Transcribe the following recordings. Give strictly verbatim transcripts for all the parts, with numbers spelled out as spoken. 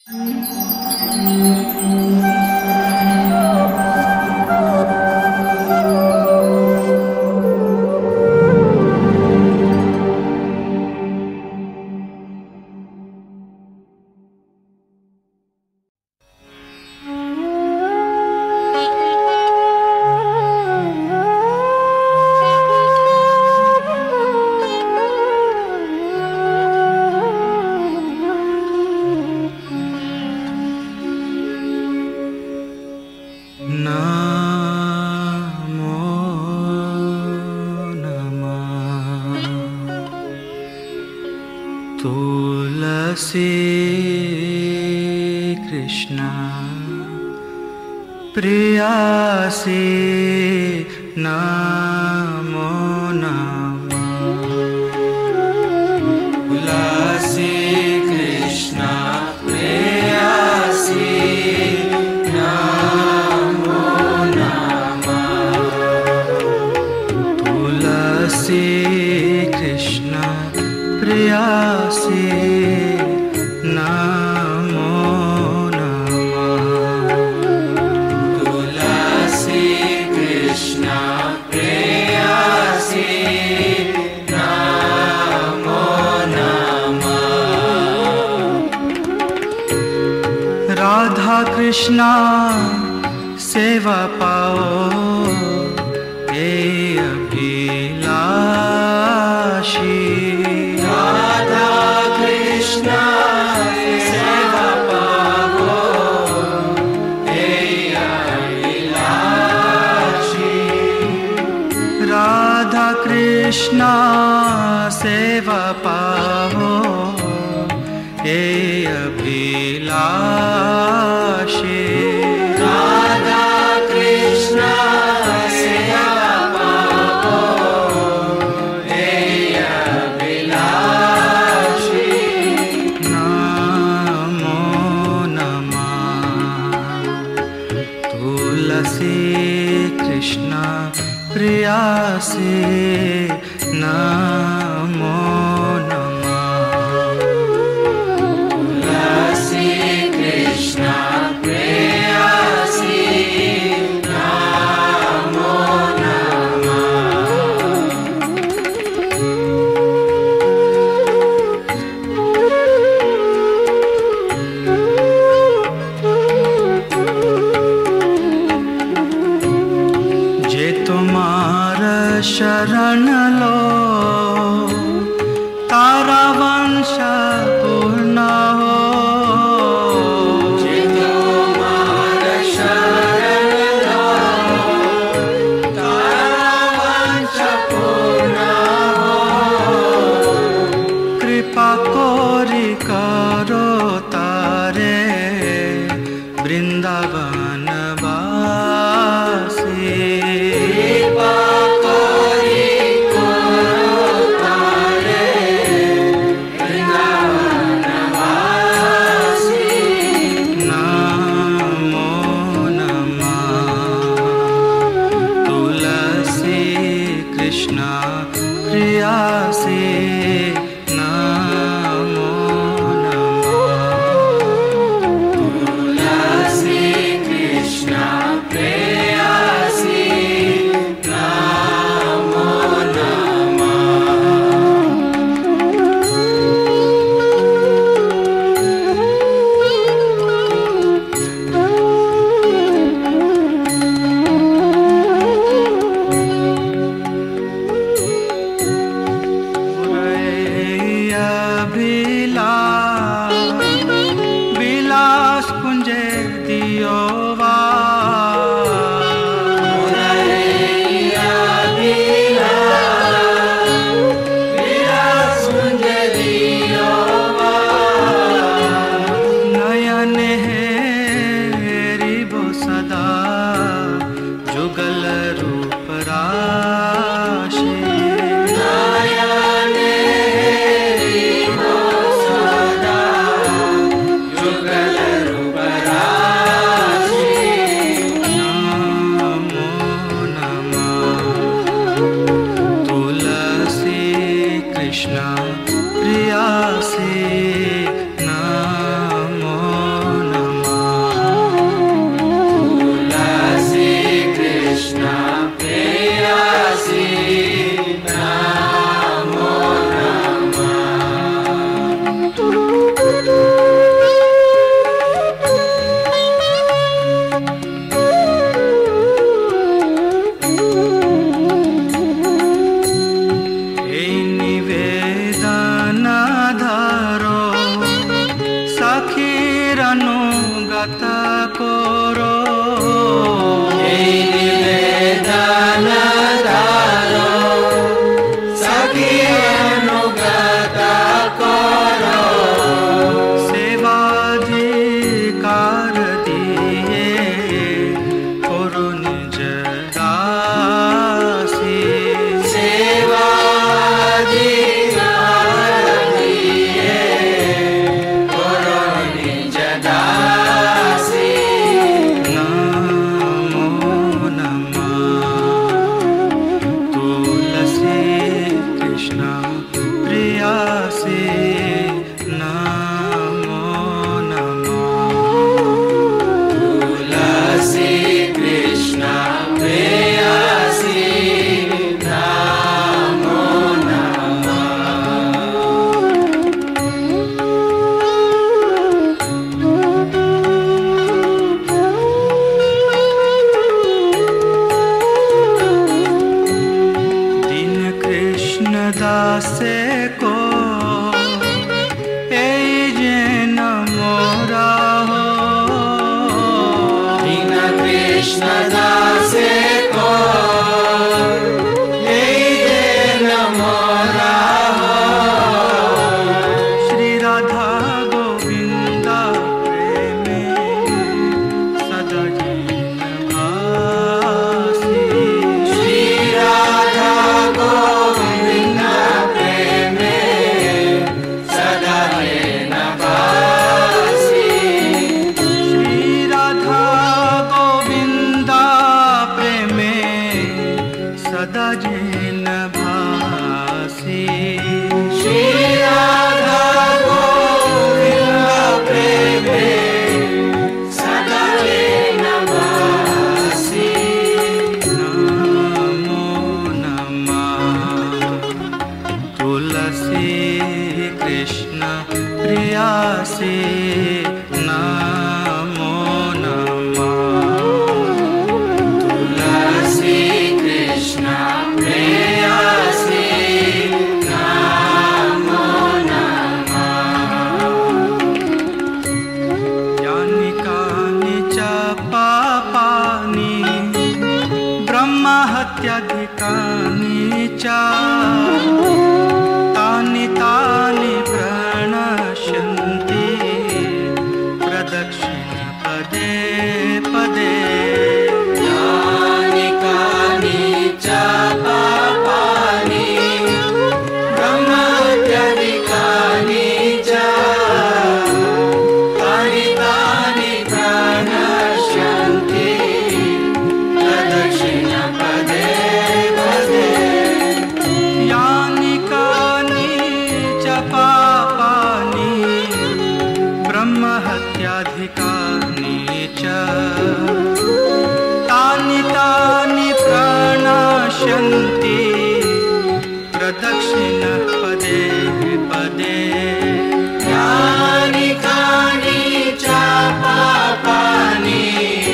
तुलसी कृष्ण प्रियासी नमो नमः। तुलसी कृष्ण प्रियासी नमो नमः। तुलसी कृष्ण प्रियासी नमो नमः। तुलसी कृष्ण प्रियासी नमो नमः। राधा कृष्ण सेवा पाओ ये अभिलाषी। कृष्ण सेवा पाहो ये अभिलाषी। राधा कृष्ण सेवा पाहो ये अभिलाषी। नमो नमः। तुलसी कृष्ण प्रियासी नमो नमः। तुलसी कृष्ण অনুগত করো, এই নিবেদন ধারো, সখী অনুগত করো। সেবাধিকার দিয়ে করো নিজ দাসী, সেবাধিকার দিয়ে করো নিজ দাসী। নমো নমঃ তুলসী কৃষ্ণ প্রিয়াসী, নমো নমঃ তুলসী কৃষ্ণ প্রেয়সী, নমো নমঃ। दीन कृष्ण दासे को এই যেন মোরা হো, दीन कृष्ण दासे को এই যেন মোরা হো। श्री राधा गोविंद प्रेमे सदा जीवन भासी, श्री राधा गोविंद प्रेमे सदा येन भासि। श्री राधा गोविंद प्रेमे सदा जीवन भासी, श्री राधा गोविंद प्रेमे सदा येन भासि। नमो नमः तुलसी कृष्ण प्रियासी, नमो नमः तुलसी कृष्ण प्रेयसी, नमो नमः। यानि कानि च पापानि ब्रह्म हत्याधिकानि च तानि तानि प्रणश्यन्ति प्रदक्षिण पदे पदे, यानि कानि च पापानि ब्रह्महत्याधिकानि च तानि तानि प्रणश्यन्ति प्रदक्षिणपदे पदे। यानि कानि च पापानि ब्रह्म हत्याधिकानि च तानि तानि प्रणश्यन्ति प्रदक्षिण पदे पदे, यानि कानि च पापानि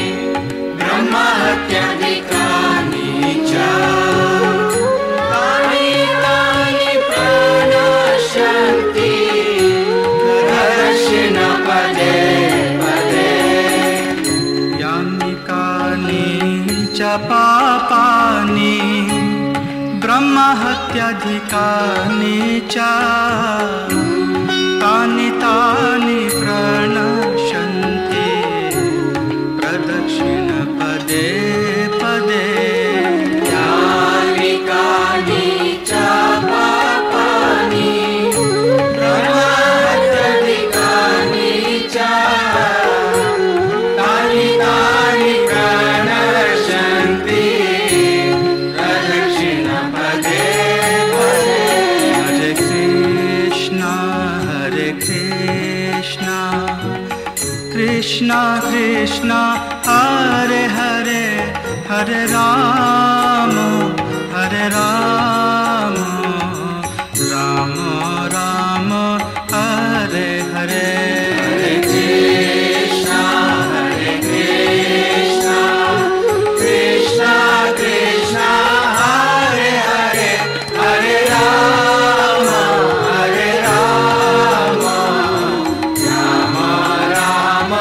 ब्रह्महत्याधिकानि च तानि तानि प्रणश्यन्ति प्रदक्षिणपदे पदे। यानि कानि च पापानि ब्रह्म हत्याधिकानि च तानि तानि प्रणश्यन्ति प्रदक्षिण पदे पदे, यानि कानि च पापानि ब्रह्महत्याधिकानि च तानि तानि प्रणश्यन्ति प्रदक्षिणपदे पदे। हरे कृष्ण हरे कृष्ण कृष्ण कृष्ण हरे हरे, हरे राम हरे राम राम राम हरे हरे। हरे कृष्ण हरे कृष्ण कृष्ण कृष्ण हरे हरे, हरे राम हरे राम राम राम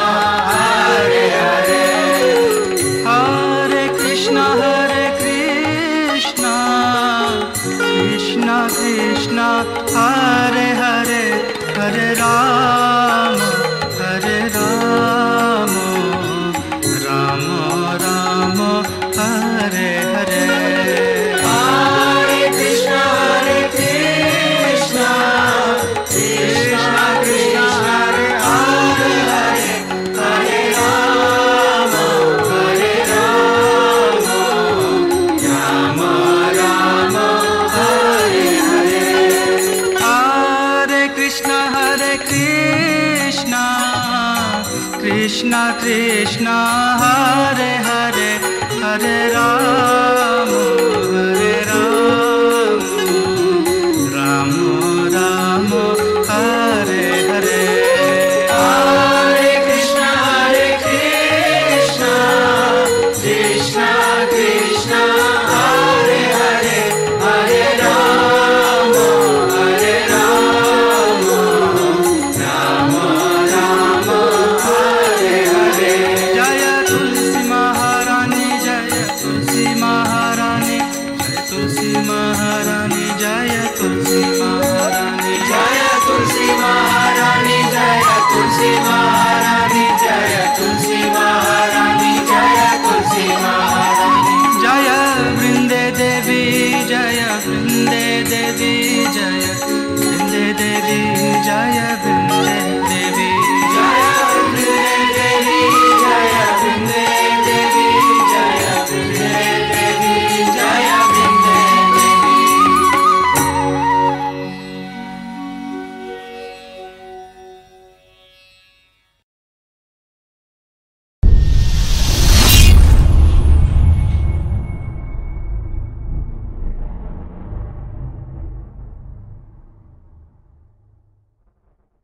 कृष्णा कृष्णा हरे हरे हरे राम हरे राम राम राम हरे हरे हरे कृष्णा हरे कृष्णा कृष्णा कृष्णा हरे हरे हरे राम हरे राम राम राम हरे हरे। जय तुलसी महारानी जय तुलसी महारानी जय तुलसी महारानी जय तुलसी महारानी जय तुलसी महारानी जय तुलसी महारानी जय तुलसी महारानी जय तुलसी महारानी। जय वृंदे देवी जय वृंदे देवी जय वृंदे देवी जय वृंदे